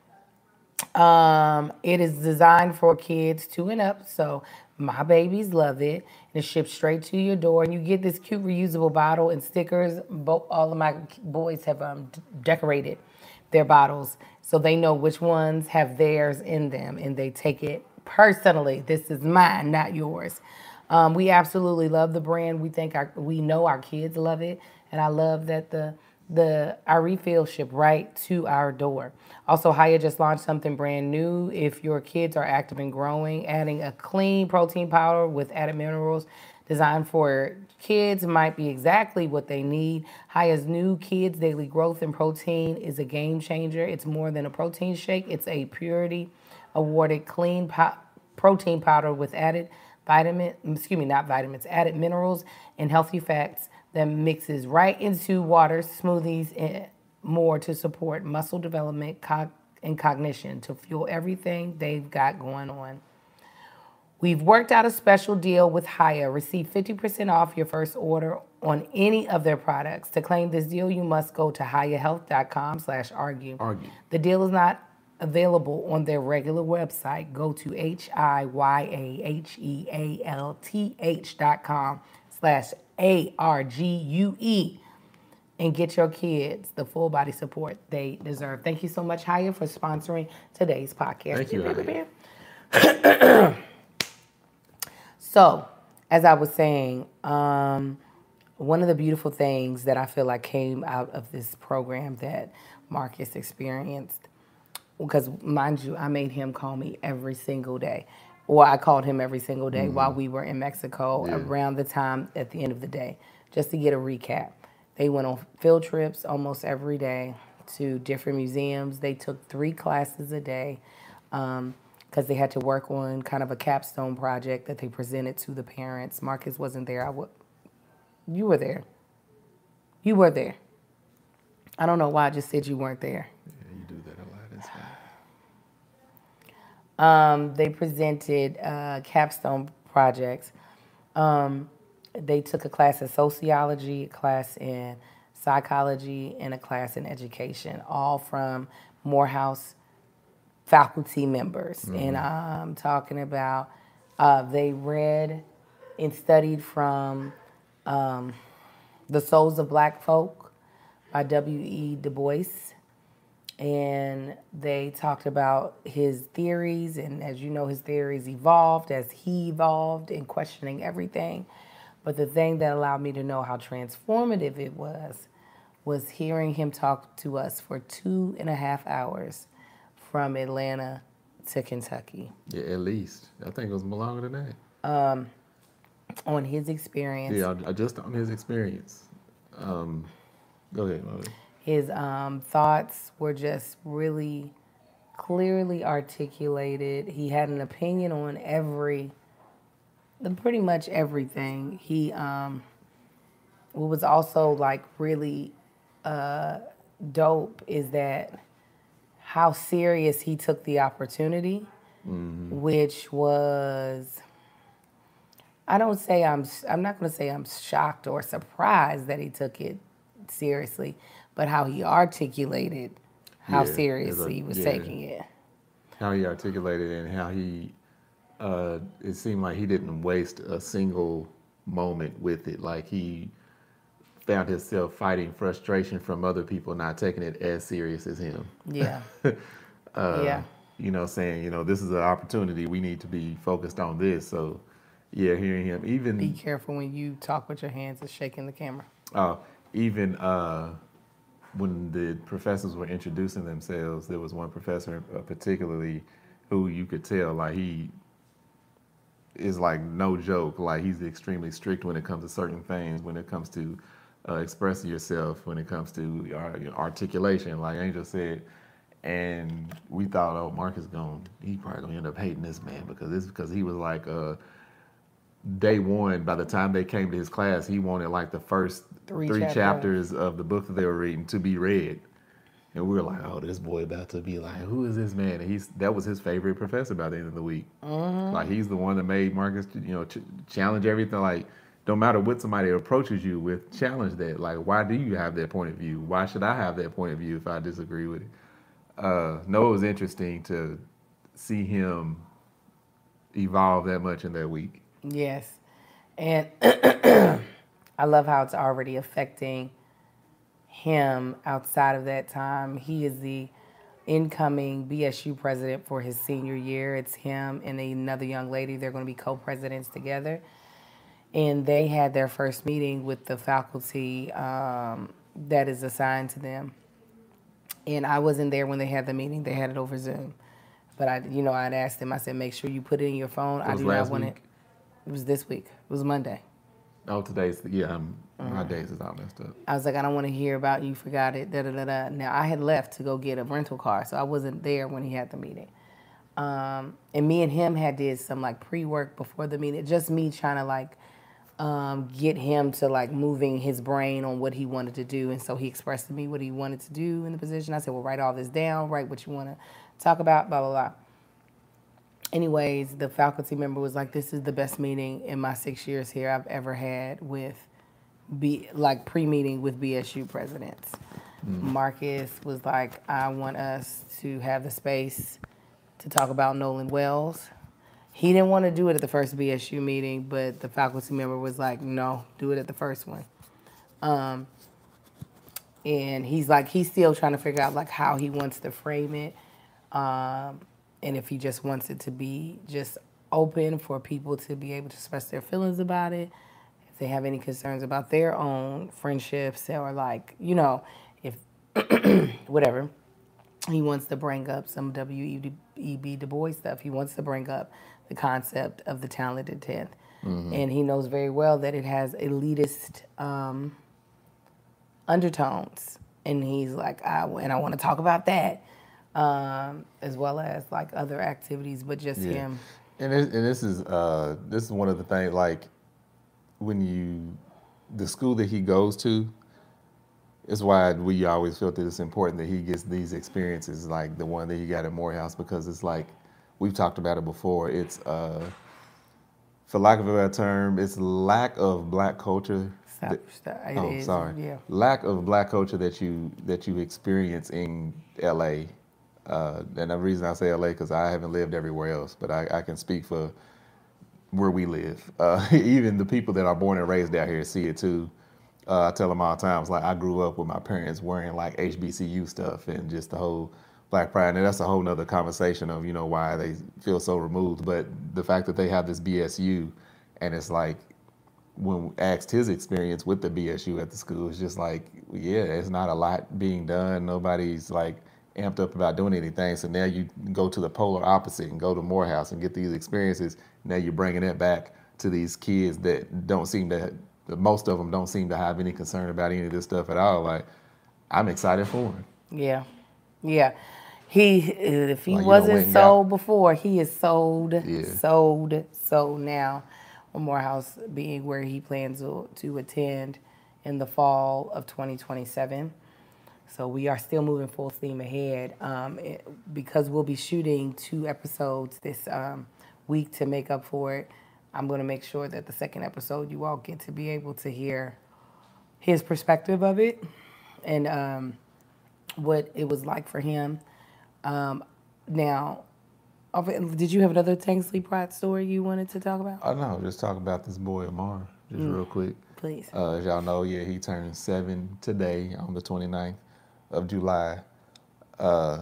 Um, it is designed for kids two and up, so my babies love it. And it's shipped straight to your door, and you get this cute reusable bottle and stickers. Both all of my boys have um, d- decorated their bottles, so they know which ones have theirs in them, and they take it personally. This is mine, not yours. Um, we absolutely love the brand. We think our, we know our kids love it, and I love that the the our refill ship right to our door. Also, Haya just launched something brand new. If your kids are active and growing, adding a clean protein powder with added minerals designed for kids might be exactly what they need. Haya's new Kids Daily Growth and Protein is a game changer. It's more than a protein shake. It's a purity awarded clean po- protein powder with added vitamin, excuse me, not vitamins, added minerals and healthy fats that mixes right into water, smoothies, and more to support muscle development cog- and cognition to fuel everything they've got going on. We've worked out a special deal with Haya. Receive fifty percent off your first order on any of their products. To claim this deal, you must go to hayahealth.com slash argue. Argue. The deal is not available on their regular website. Go to H-I-Y-A-H-E-A-L-T-H dot com slash A-R-G-U-E and get your kids the full body support they deserve. Thank you so much, Haya, for sponsoring today's podcast. Thank you, Haya. So, as I was saying, um, one of the beautiful things that I feel like came out of this program that Marcus experienced because mind you, I made him call me every single day. Or I called him every single day mm-hmm. while we were in Mexico yeah. around the time at the end of the day, just to get a recap. They went on field trips almost every day to different museums. They took three classes a day because um, they had to work on kind of a capstone project that they presented to the parents. Marcus wasn't there. I w- you were there. You were there. I don't know why I just said you weren't there. Yeah, you do that a lot. That's fine. Um, they presented uh, capstone projects. Um, they took a class in sociology, a class in psychology, and a class in education, all from Morehouse faculty members. Mm-hmm. And I'm talking about uh, they read and studied from um, The Souls of Black Folk by W E Du Bois. And they talked about his theories, and as you know, his theories evolved as he evolved in questioning everything. But the thing that allowed me to know how transformative it was, was hearing him talk to us for two and a half hours from Atlanta to Kentucky. Yeah, at least. I think it was longer than that. Um, on his experience. Yeah, just on his experience. Um, go ahead, Molly. His um, thoughts were just really clearly articulated. He had an opinion on every, pretty much everything. He, um, what was also like really uh, dope is that how serious he took the opportunity, mm-hmm. which was, I don't say I'm, I'm not going to say I'm shocked or surprised that he took it seriously, but how he articulated how yeah, seriously he was yeah. taking it. How he articulated it and how he, uh, it seemed like he didn't waste a single moment with it. Like he found himself fighting frustration from other people not taking it as serious as him. Yeah. uh, yeah. You know, saying, you know, this is an opportunity. We need to be focused on this. So, yeah, hearing him even... Be careful when you talk with your hands and shaking the camera. Oh, uh, even... Uh, when the professors were introducing themselves, there was one professor particularly who you could tell, like, he is like no joke. Like, he's extremely strict when it comes to certain things, when it comes to uh, expressing yourself, when it comes to uh, articulation, like Angel said. And we thought, oh, Mark is going, he probably going to end up hating this man because this because he was like, uh, day one, by the time they came to his class, he wanted like the first three, three chapters. chapters of the book that they were reading to be read. And we were like, oh, this boy about to be like, who is this man? And he's that was his favorite professor by the end of the week. Mm-hmm. Like, he's the one that made Marcus, you know, ch- challenge everything. Like, no matter what somebody approaches you with, challenge that. Like, why do you have that point of view? Why should I have that point of view if I disagree with it? Uh, no, it was interesting to see him evolve that much in that week. Yes. And I love how it's already affecting him outside of that time. He is the incoming B S U president for his senior year. It's him and another young lady. They're going to be co-presidents together. And they had their first meeting with the faculty um, that is assigned to them. And I wasn't there when they had the meeting. They had it over Zoom. But I, you know, I'd asked them, I said, make sure you put it in your phone. It was I do last not want week? it. It was this week. It was Monday. Oh, today's, yeah, I'm, mm-hmm. my days is all messed up. I was like, I don't want to hear about you forgot it, da da da da. Now, I had left to go get a rental car, so I wasn't there when he had the meeting. Um, and me and him had did some like pre-work before the meeting, just me trying to like um, get him to like moving his brain on what he wanted to do. And so he expressed to me what he wanted to do in the position. I said, well, write all this down, write what you want to talk about, blah, blah, blah. Anyways, the faculty member was like, this is the best meeting in my six years here I've ever had with, B, like pre-meeting with B S U presidents. Mm. Marcus was like, I want us to have the space to talk about Nolan Wells. He didn't want to do it at the first B S U meeting, but the faculty member was like, no, do it at the first one. Um, and he's like, he's still trying to figure out like how he wants to frame it. Um, And if he just wants it to be just open for people to be able to express their feelings about it, if they have any concerns about their own friendships or like, you know, if whatever. he wants to bring up some W E B Du Bois stuff. He wants to bring up the concept of the talented tenth. Mm-hmm. And he knows very well that it has elitist um, undertones. And he's like, I, and I want to talk about that, um, as well as like other activities, but just Yeah. him. And this, and this is uh, this is one of the things, like, when you, the school that he goes to, it's why we always felt that it's important that he gets these experiences like the one that he got at Morehouse, because it's like, we've talked about it before, it's, uh, for lack of a better term, it's lack of black culture. Stop, that, stop. It oh, is, sorry. Yeah. Lack of black culture that you that you experience in L A. Uh, and the reason I say L A because I haven't lived everywhere else, but I, I can speak for where we live. Uh, even the people that are born and raised out here see it too. Uh, I tell them all the time, it's like I grew up with my parents wearing like H B C U stuff and just the whole black pride. And that's a whole nother conversation of, you know, why they feel so removed. But the fact that they have this B S U, and it's like, when we asked his experience with the B S U at the school, it's just like, yeah, it's not a lot being done. Nobody's like amped up about doing anything. So now you go to the polar opposite and go to Morehouse and get these experiences. Now you're bringing it back to these kids that don't seem to, most of them don't seem to have any concern about any of this stuff at all. Like, I'm excited for him. Yeah. Yeah. He, if he Like, wasn't sold got, before, he is sold, yeah. sold, sold now. Morehouse being where he plans to, to attend in the fall of twenty twenty-seven. So we are still moving full steam ahead um, it, because we'll be shooting two episodes this um, week to make up for it. I'm going to make sure that the second episode you all get to be able to hear his perspective of it and um, what it was like for him. Um, now, did you have another Tanksley Pratt story you wanted to talk about? I know, just talk about this boy Amar, just mm. real quick. Please. Uh, as y'all know, yeah, he turned seven today on the twenty-ninth of July. Uh,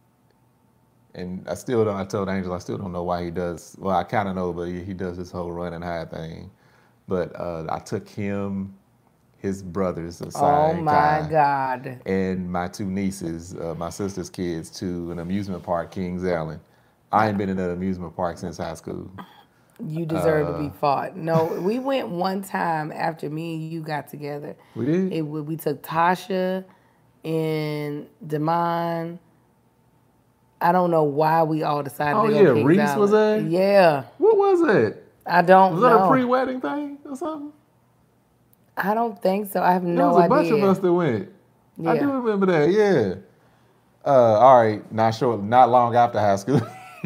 and I still don't, I told Angel, I still don't know why he does, well, I kind of know, but he, he does this whole run and hide thing. But uh, I took him, his brothers, Asai oh my Kai, God, and my two nieces, uh, my sister's kids, to an amusement park, Kings Island. I ain't been in an amusement park since high school. You deserve uh, to be fought. No, we went one time after me and you got together. We did? It, we took Tasha and Damon. I don't know why we all decided oh, to go yeah, Kings Reese Island. was there? Yeah. What was it? I don't was know. Was that a pre-wedding thing or something? I don't think so. I have no idea. There was a idea. bunch of us that went. Yeah. I do remember that, yeah. Uh, all right, not short, not long after high school.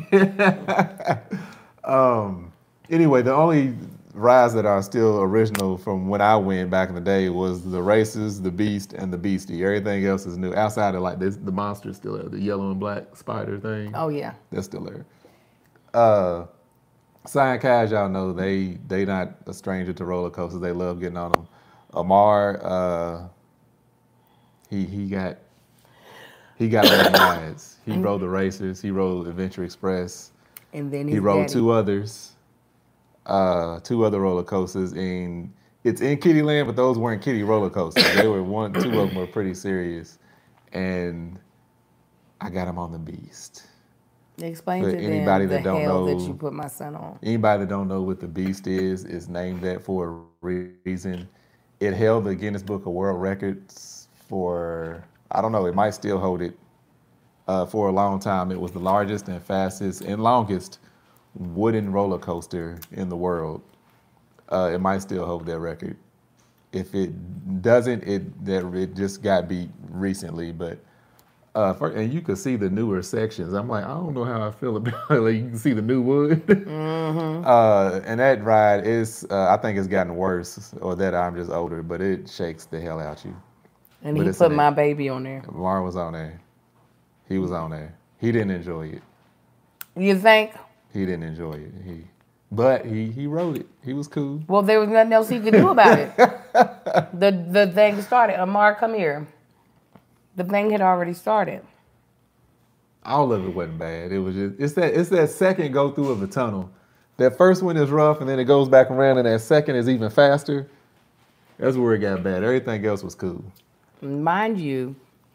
um, anyway, the only rides that are still original from when I went back in the day was the Races, the Beast, and the Beastie. Everything else is new. Outside of like this, the monster's still there, the yellow and black spider thing. Oh yeah, that's still there. Uh, Sai and Kai, y'all know they they not a stranger to roller coasters. They love getting on them. Amar, uh, he he got. He got on the rides. He rode the Racers. He rode Adventure Express. And then he rode daddy. two others, uh, two other roller coasters. In it's in Kittyland, but those weren't kiddie roller coasters. They were one, two of them were pretty serious. And I got him on the Beast. Explain but to anybody them that the don't hell know, that you put my son on. Anybody that don't know what the Beast is, is named that for a reason. It held the Guinness Book of World Records for. I don't know, it might still hold it. Uh, for a long time, it was the largest and fastest and longest wooden roller coaster in the world. Uh, it might still hold that record. If it doesn't, it that it just got beat recently. But uh, for, and you could see the newer sections. I'm like, I don't know how I feel about it. Like, you can see the new wood. Mm-hmm. uh, and that ride is, uh, I think it's gotten worse, or that I'm just older, but it shakes the hell out you. And but he put my baby on there. Lamar was on there. He was on there. He didn't enjoy it. You think? He didn't enjoy it. He, but he he rode it. He was cool. Well, there was nothing else he could do about it. the the thing started. Amar, come here. The thing had already started. All of it wasn't bad. It was just it's that it's that second go through of the tunnel. That first one is rough, and then it goes back around, and that second is even faster. That's where it got bad. Everything else was cool. Mind you,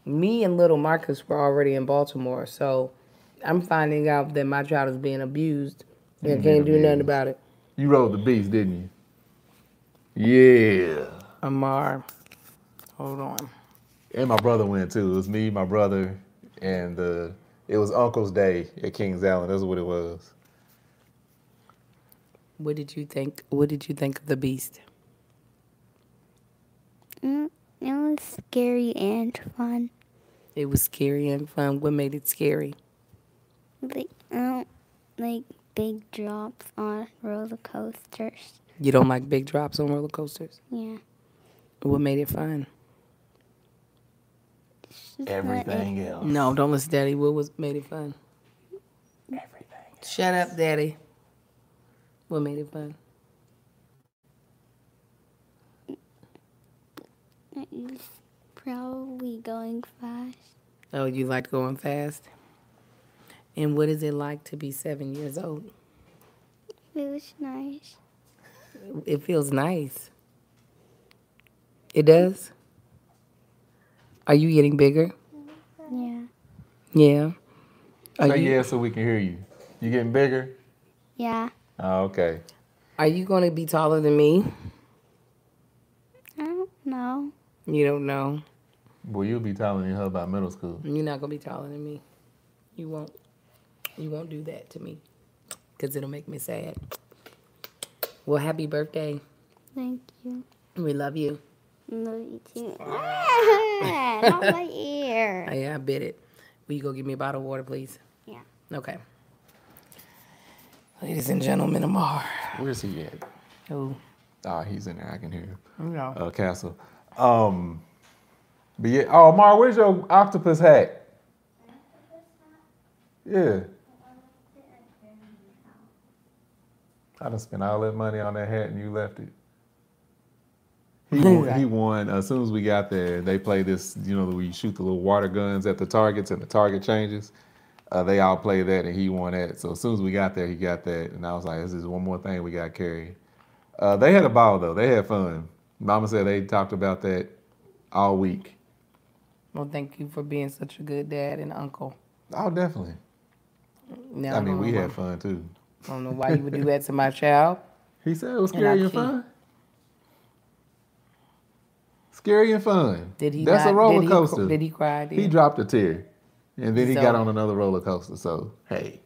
Me and little Marcus were already in Baltimore, so I'm finding out that my child is being abused and Being can't do nothing abused. about it. You rode the beast, didn't you? Yeah. Amar, hold on. And my brother went too. It was me, my brother, and uh, it was Uncle's Day at Kings Island. That's what it was. What did you think? What did you think of the beast? Mm, it was scary and fun. It was scary and fun. What made it scary? Like, I don't like big drops on roller coasters. You don't like big drops on roller coasters? Yeah. What made it fun? Just not Everything else. No, don't listen, Daddy. What was made it fun? Everything. Shut up, Daddy. What made it fun? It, it's probably going fast. Oh, you liked going fast? And what is it like to be seven years old? It was nice. It feels nice. It does? Are you getting bigger? Yeah. Yeah. Are Say you, yeah so we can hear you. You getting bigger? Yeah. Oh, okay. Are you going to be taller than me? I don't know. You don't know. Boy, you'll be taller than her by middle school. You're not going to be taller than me. You won't. You won't do that to me because it'll make me sad. Well, happy birthday. Thank you. We love you. Love you too. Ah, not my ear. Oh, yeah, I bit it. Will you go give me a bottle of water, please? Yeah. Okay. Ladies and gentlemen, Amar. Where's he at? Oh, Oh, he's in there. I can hear him. no. Uh, Castle. Um, but yeah. Oh, Mar, where's your octopus hat? Yeah. I done spent all that money on that hat and you left it. He won. He won. As soon as we got there, they play this. You know, where you shoot the little water guns at the targets and the target changes. Uh, they all play that, and he won that. So as soon as we got there, he got that, and I was like, "This is one more thing we got carried." Uh, they had a ball though. They had fun. Mama said they talked about that all week. Well, thank you for being such a good dad and uncle. Oh, definitely. Now, I mean, don't we know had why- fun too. I don't know why you would do that to my child. He said it was And scary I and can't. fun. Scary and fun. Did he That's not, a roller did he, coaster. Did he cry? Did He dropped a tear, and then he So- got on another roller coaster. So hey,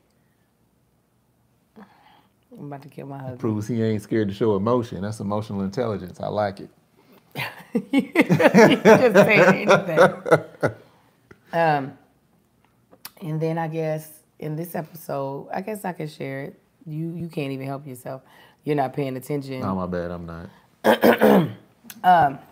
I'm about to kill my husband. proves he ain't scared to show emotion. That's emotional intelligence. I like it. You just say anything. Um, and then I guess in this episode, I guess I can share it. You you can't even help yourself. You're not paying attention. Oh my bad, I'm not.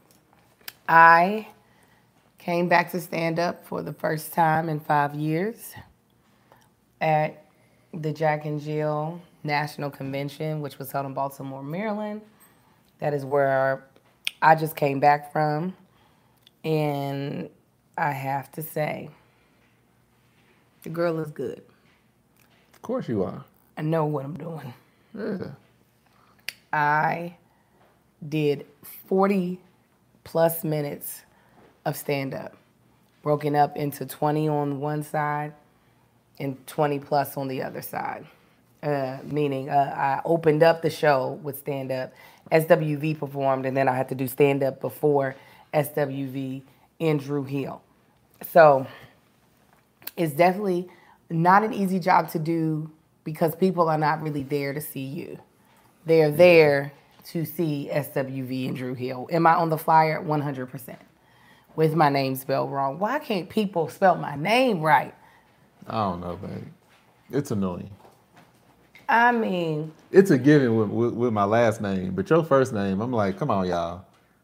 I came back to stand up for the first time in five years at the Jack and Jill National Convention, which was held in Baltimore, Maryland. That is where I just came back from. And I have to say, the girl is good. Of course you are. I know what I'm doing. Yeah. I did forty plus minutes of stand up, broken up into twenty on one side and twenty plus on the other side. Uh, meaning uh, I opened up the show with stand up. S W V performed, and then I had to do stand up before S W V and Drew Hill. So it's definitely not an easy job to do because people are not really there to see you. They're there to see S W V and Drew Hill. Am I on the flyer? one hundred percent. With my name spelled wrong. Why can't people spell my name right? I don't know, baby. It's annoying. I mean, It's a given with, with, with my last name, but your first name, I'm like, come on, y'all.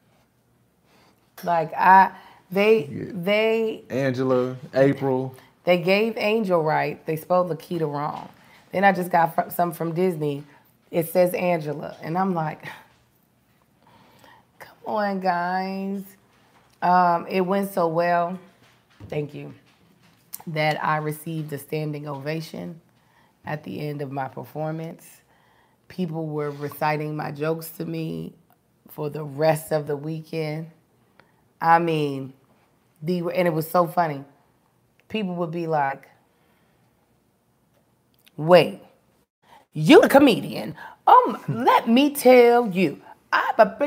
like I, they, Yeah. they, Angela, April. they gave Angel right. They spelled Lakita wrong. Then I just got fr- some from Disney. It says Angela, and I'm like, come on, guys. Um, it went so well. Thank you. That I received a standing ovation at the end of my performance. People were reciting my jokes to me for the rest of the weekend. I mean, The and it was so funny. People would be like, "Wait, you the comedian? Um, let me tell you." I'd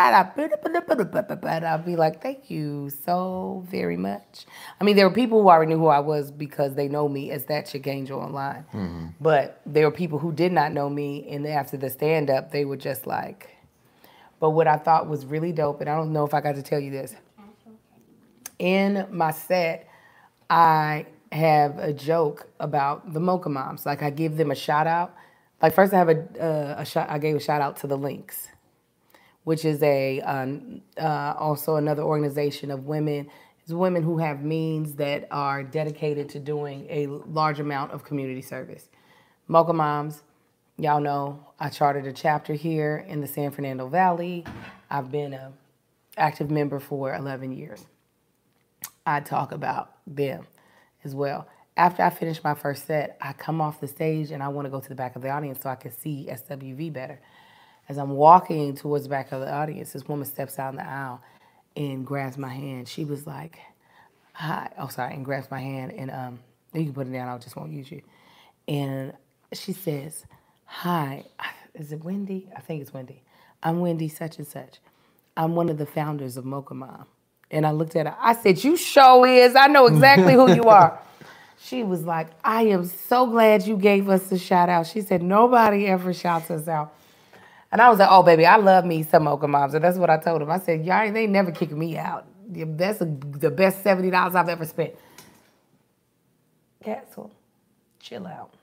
be like, "Thank you so very much." I mean, there were people who already knew who I was because they know me as that chick Angel online. Mm-hmm. But there were people who did not know me, and after the stand-up, they were just like. But what I thought was really dope, and I don't know if I got to tell you this. In my set, I have a joke about the Mocha Moms. Like I give them a shout out. Like first, I have a, uh, a shot. I gave a shout out to the Links, which is a um, uh, also another organization of women. It's women who have means that are dedicated to doing a large amount of community service. Mocha Moms, y'all know I chartered a chapter here in the San Fernando Valley. I've been an active member for eleven years. I talk about them as well. After I finish my first set, I come off the stage and I want to go to the back of the audience so I can see S W V better. As I'm walking towards the back of the audience, this woman steps out in the aisle and grabs my hand. She was like, hi. Oh, sorry, and grabs my hand. And um, you can put it down. I just won't use you. And she says, hi. Is it Wendy? I think it's Wendy. I'm Wendy such and such. I'm one of the founders of Mocha Mom. And I looked at her. I said, you sure is. I know exactly who you are. She was like, I am so glad you gave us a shout out. She said, nobody ever shouts us out. And I was like, oh, baby, I love me some Mocha Moms. And that's what I told them. I said, y'all, they never kick me out. That's a, the best seventy dollars I've ever spent. Castle, chill out.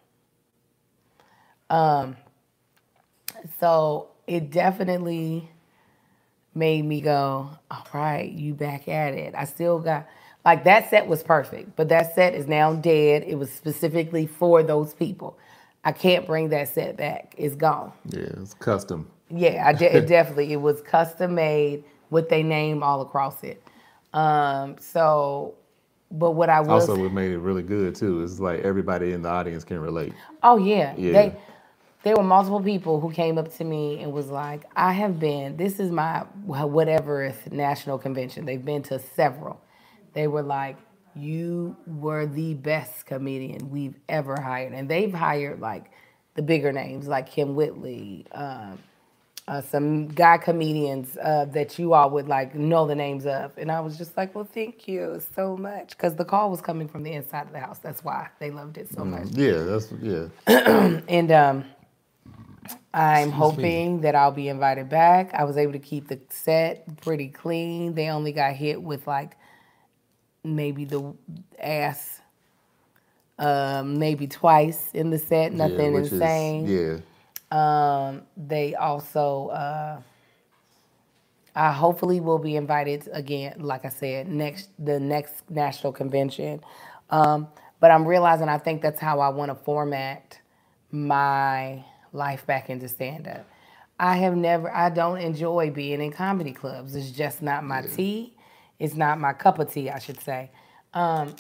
Um, so it definitely made me go, all right, you back at it. I still got, like that set was perfect, but that set is now dead. It was specifically for those people. I can't bring that set back. It's gone. Yeah, it's custom. Yeah, I de- it definitely. It was custom made with their name all across it. Um, so, but what I will also what made it really good too is like everybody in the audience can relate. Oh yeah, yeah. They, there were multiple people who came up to me and was like, I have been. This is my whatever national convention. They've been to several. They were like, you were the best comedian we've ever hired. And they've hired like the bigger names like Kim Whitley, um, uh, some guy comedians uh, that you all would like know the names of. And I was just like, well, thank you so much. Because the call was coming from the inside of the house. That's why they loved it so much. Mm, yeah, that's, yeah. And um, I'm hoping that I'll be invited back. I was able to keep the set pretty clean. They only got hit with like maybe the ass, um, maybe twice in the set, nothing yeah, which insane. Is, yeah. Um, they also, uh, I hopefully will be invited again, like I said, next the next national convention. Um, but I'm realizing I think that's how I want to format my life back into stand-up. I have never, I don't enjoy being in comedy clubs. It's just not my yeah. tea. It's not my cup of tea, I should say. Um,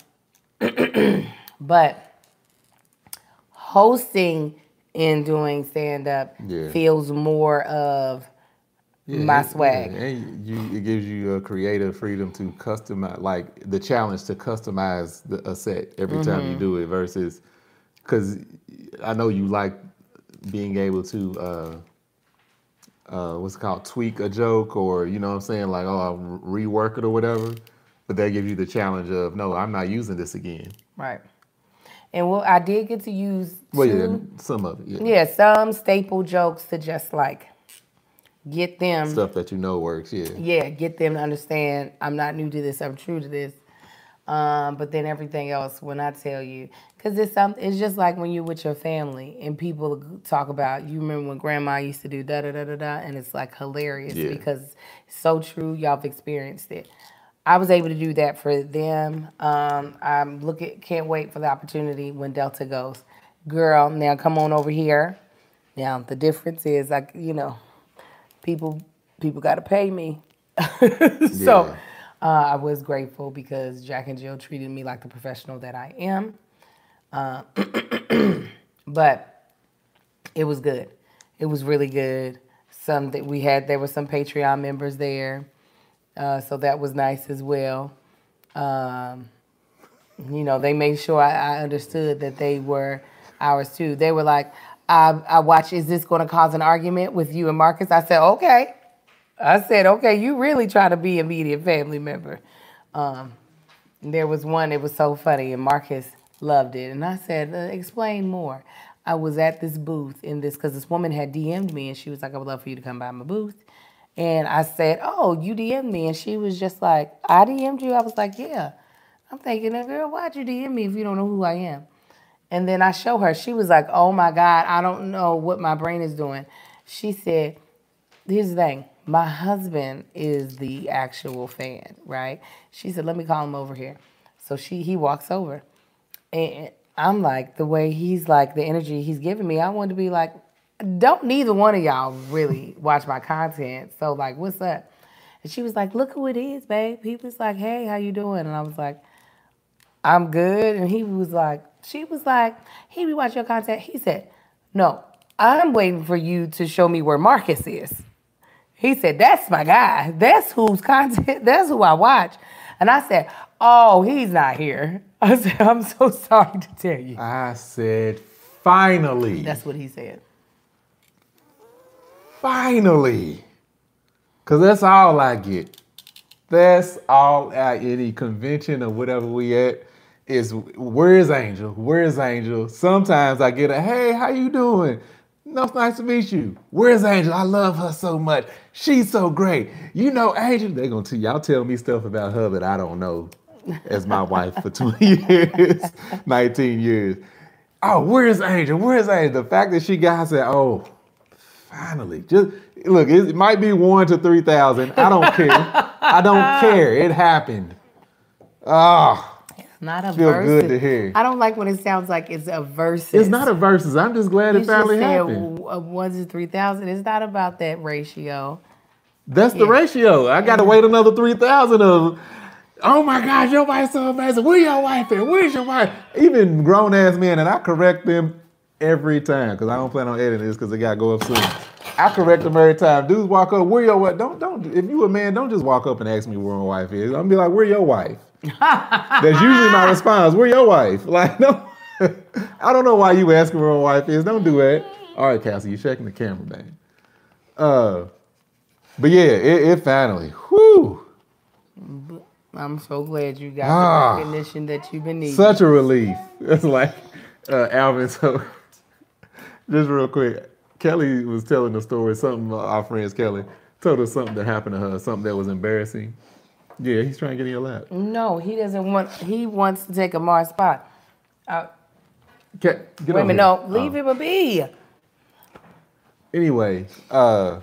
but hosting and doing stand-up yeah. feels more of yeah, my swag. Yeah. And you, it gives you a creative freedom to customize, like the challenge to customize the, a set every mm-hmm. time you do it versus, because I know you like being able to, uh, Uh, what's it called, tweak a joke or, you know what I'm saying, like, oh, I'll rework it or whatever. But that gives you the challenge of, no, I'm not using this again. Right. And well, I did get to use well, two, yeah, some of it, yeah. Yeah, some staple jokes to just, like, get them. Stuff that you know works, yeah. Yeah, get them to understand I'm not new to this, I'm true to this. Um, but then everything else, when I tell you, because it's something, it's just like when you're with your family and people talk about, you remember when grandma used to do da da da da da, and it's like hilarious yeah. because it's so true, y'all have experienced it. I was able to do that for them. Um, I'm looking, can't wait for the opportunity when Delta goes, girl, now come on over here. Now the difference is, like, you know, people people got to pay me, so. Yeah. Uh, I was grateful because Jack and Jill treated me like the professional that I am. Uh, but it was good. It was really good. Some that we had, there were some Patreon members there. Uh, so that was nice as well. Um, you know, they made sure I, I understood that they were ours too. They were like, I, I watched, is this going to cause an argument with you and Marcus? I said, okay. I said, okay, you really try to be a immediate family member. Um, there was one, it was so funny, and Marcus loved it. And I said, uh, explain more. I was at this booth in this, because this woman had D M'd me, and she was like, I would love for you to come by my booth. And I said, oh, you D M'd me. And she was just like, I D M'd you? I was like, yeah. I'm thinking, girl, why'd you D M me if you don't know who I am? And then I show her. She was like, oh, my God, I don't know what my brain is doing. She said, here's the thing. My husband is the actual fan, right? She said, let me call him over here. So she he walks over. And I'm like, the way he's like, the energy he's giving me, I wanted to be like, don't neither one of y'all really watch my content. So, like, what's up? And she was like, look who it is, babe. He was like, hey, how you doing? And I was like, I'm good. And he was like, she was like, hey, we watch your content. He said, no, I'm waiting for you to show me where Marcus is. He said, that's my guy. That's whose content, that's who I watch. And I said, oh, he's not here. I said, I'm so sorry to tell you. I said, finally. That's what he said. Finally. Because that's all I get. That's all at any convention or whatever we at is, where's Angel? Where's Angel? Sometimes I get a, hey, how you doing? No, it's nice to meet you. Where's Angel? I love her so much. She's so great. You know Angel? They're going to y'all tell me stuff about her that I don't know as my wife for twenty years, nineteen years. Oh, where's Angel? Where's Angel? The fact that she got said, oh, finally. Just look, it might be one to three thousand. I don't care. I don't care. It happened. Oh. Not a Feel versus. good to hear. I don't like when it sounds like it's a versus. It's not a versus. I'm just glad you it finally just said happened. w- one to three thousand. It's not about that ratio. That's the Yeah. ratio. I got to wait another three thousand of, oh my gosh, your wife's so amazing. Where your wife at? Where's your wife? Even grown ass men, and I correct them every time because I don't plan on editing this because it got to go up soon. I correct them every time. Dudes walk up, where your wife? Don't, don't, if you a man, don't just walk up and ask me where my wife is. I'm going to be like, where your wife? That's usually my response. Where your wife? Like, no, I don't know why you asking where my wife is. Don't do that. All right, Cassie, you're checking the camera, man. Uh, but yeah, it, it finally, whew. I'm so glad you got Ah. the recognition that you've been needing. Such a relief. It's like uh, Alvin. So, just real quick, Kelly was telling the story. Something uh, our friends Kelly told us something that happened to her, something that was embarrassing. Yeah, he's trying to get in your lap. No, he doesn't want. He wants to take Amar's spot. Uh, Get, get wait a over minute, here. no, leave Oh. him a be. Anyway, uh,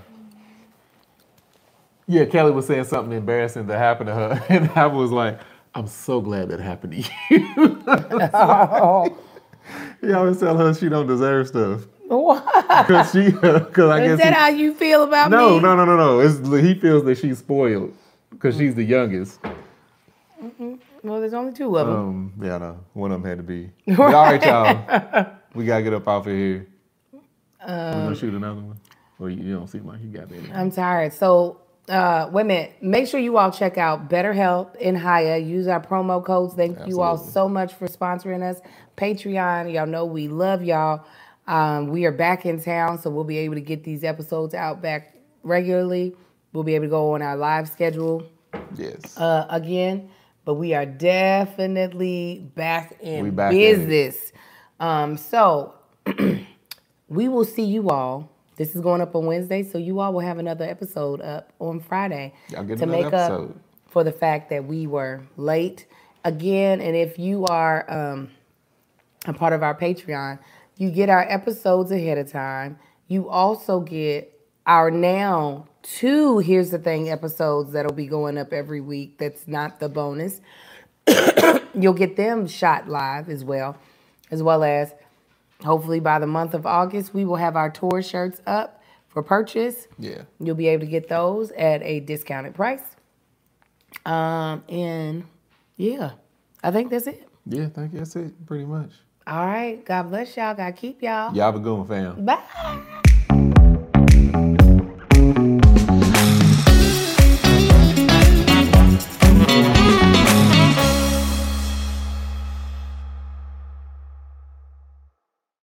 yeah, Kelly was saying something embarrassing that happened to her, and I was like, I'm so glad that happened to you. Oh, He always tell her she don't deserve stuff. why? Cause she, cause I Is guess that he, how you feel about no, me? no, no, no, no. It's, he feels that she's spoiled because she's the youngest. Well, there's only two of them. Um, yeah, I know. One of them had to be. But all right, y'all. We gotta get up off of here. Um, We're gonna shoot another one. Well, you, you don't seem like you got that. I'm tired. So, uh, wait a minute. Make sure you all check out BetterHelp in Haya. Use our promo codes. Thank you all Absolutely. so much for sponsoring us. Patreon, y'all know we love y'all. Um, we are back in town, so we'll be able to get these episodes out back regularly. We'll be able to go on our live schedule Yes. uh, again. But we are definitely back in We back at it. business. Um, so we will see you all. This is going up on Wednesday, so you all will have another episode up on Friday Y'all get to another make episode. up for the fact that we were late again. And if you are um, a part of our Patreon, you get our episodes ahead of time. You also get our now two Here's the Thing episodes that'll be going up every week. That's not the bonus. You'll get them shot live as well, as well as hopefully by the month of August, we will have our tour shirts up for purchase. Yeah. You'll be able to get those at a discounted price. Um, and yeah, I think that's it. Yeah, I think that's it, pretty much. All right. God bless y'all. God keep y'all. Y'all have a good one, fam. Bye.